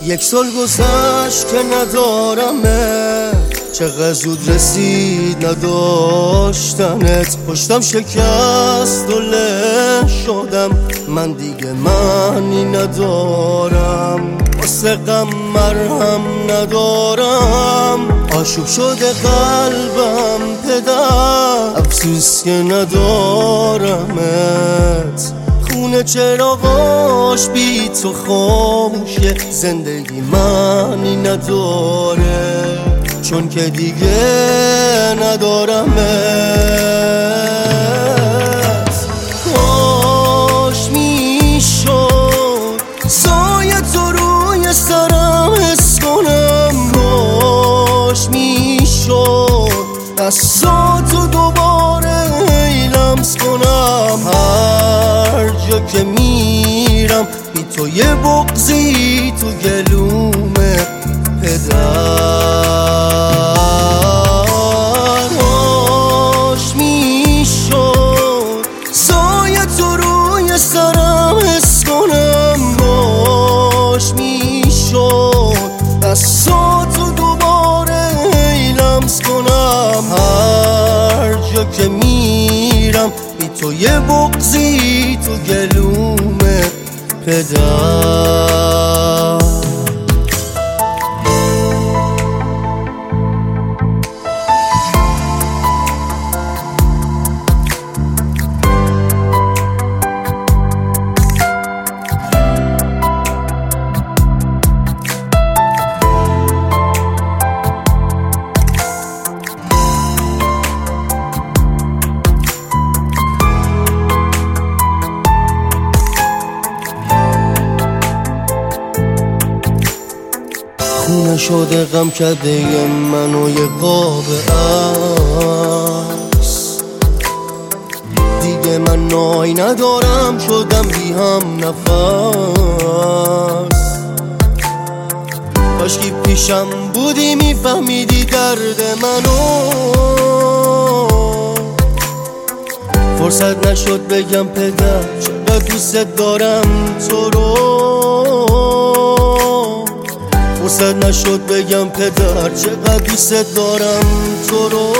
یک سال گذشت که ندارمه، چقدر زود رسید نداشتنت. پشتم شکست و له شدم، من دیگه معنی ندارم. واسه غم مرهم ندارم، آشوب شده قلبم پدر، افسوس که ندارمت. خونه چراغاش بی تو خاموشه، زندگی معنی نداره، چون که دیگه ندارمت. کاش میشد سایه تو روی سرم حس کنم، کاش میشد دستاتو دوباره لمس کنم. هر جا که میرم بی تو یه بغضی تو گلومه پدر. کاش میشد سایه تو روی سرم حس کنم، کاش میشد دستاتو دوباره لمس کنم. هر جا که میرم بی تو یه بغضی تو گلومه پدر. خونه شده غم کرده منو یه قاب عکس، دیگه من نای ندارم، شدم بی هم نفس. کاشکی پیشم بودی میفهمیدی درد منو، فرصت نشد بگم پدر چقدر دوست دارم تو رو، فرصت نشد بگم پدر چقدر دوست دارم تو رو.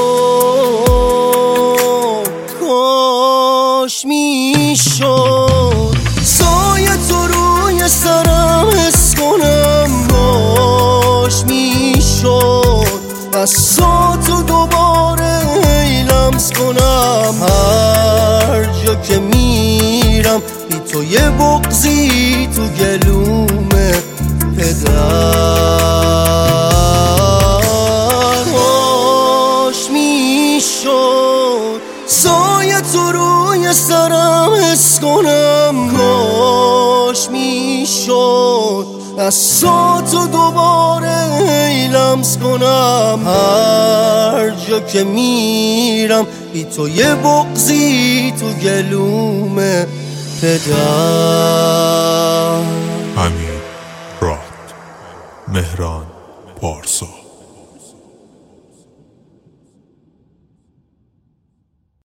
کاش میشد سایه تو روی سرم حس کنم، کاش میشد دستاتو دوباره لمس کنم. هر جا که میرم بی تو یه بغضی تو گلومه پدر. کاش میشد سایه تو روی سرم حس کنم، کاش میشد دستاتو دوباره لمس کنم. هر جا که میرم بی تو یه بغضی تو گلومه پدر. امیر راد، مهران پارسا.